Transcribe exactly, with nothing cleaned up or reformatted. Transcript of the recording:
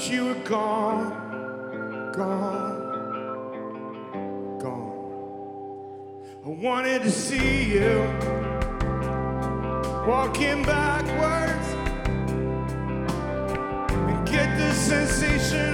you were gone, gone, gone. I wanted to see you walking backwards and get the sensation